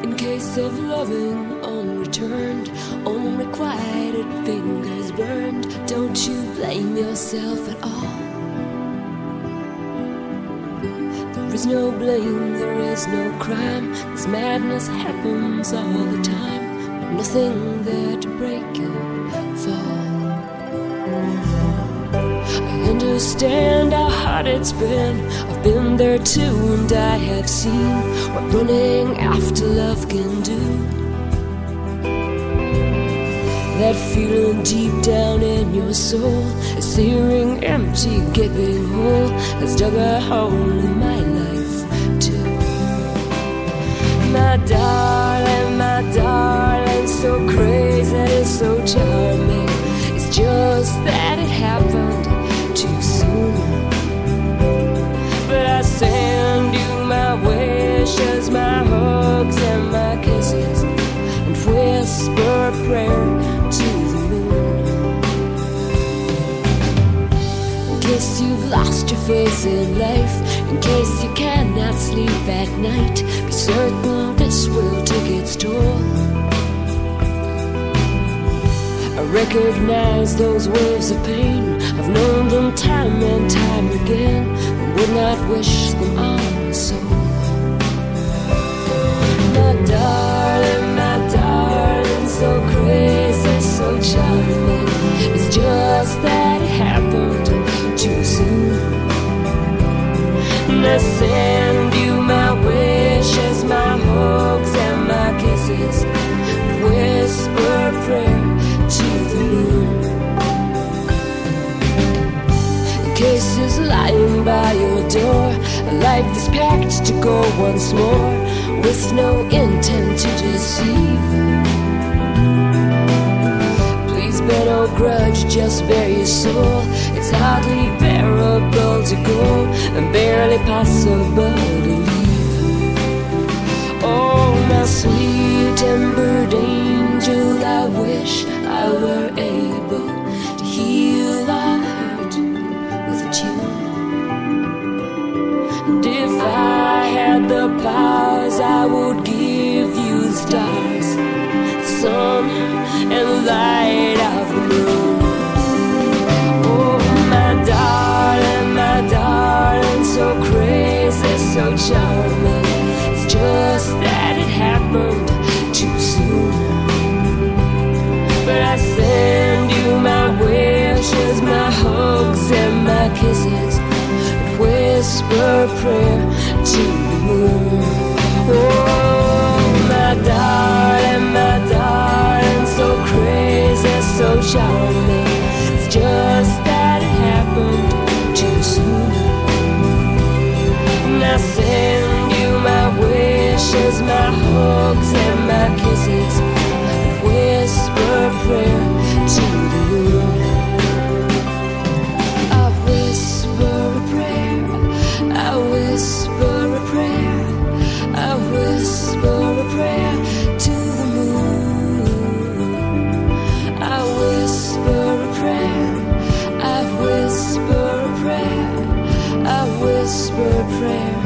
In case of loving unreturned, unrequited fingers burned, don't you blame yourself at all. There is no blame, there is no crime. This madness happens all the time. Nothing there to break you fall. I understand how hard it's been. I've been there too, and I have seen what running after love can do. That feeling deep down in your soul, a searing, empty, gaping hole, has dug a hole in my life too. My darling, so crazy, it's so charming. It's just that it happened too soon. But I send you my wishes, my hugs and my kisses, and whisper a prayer to the moon. In case you've lost your faith in life, in case you cannot sleep at night, be certain this will take its toll. I recognize those waves of pain. I've known them time and time again, but would not wish them on my soul. My darling, so crazy, so charming. It's just that it happened too soon. And I send you my wishes, my hugs and my kisses, whisper a prayer to the moon. The case is lying by your door, a life is packed to go once more, with no intent to deceive. Please bear no grudge, just bear your soul. It's hardly bearable to go, and barely possible to leave. Oh, my sweet tempered angel, I wish I were able to heal our hurt with a tune. And if I had the powers, I would give you the stars, the sun, and the light of the moon. Oh, my darling, so crazy, so charming. It's just that it happened too soon. But I send you my wishes, my hugs and my kisses, and whisper a prayer to the moon. Oh, my darling, so crazy, so charming. It's just that it happened too soon. And I send you my wishes, my hugs and my kisses, and whisper a prayer to the moon. I whisper a prayer, I whisper a prayer, I whisper a prayer to the moon. I whisper a prayer, I whisper a prayer, I whisper a prayer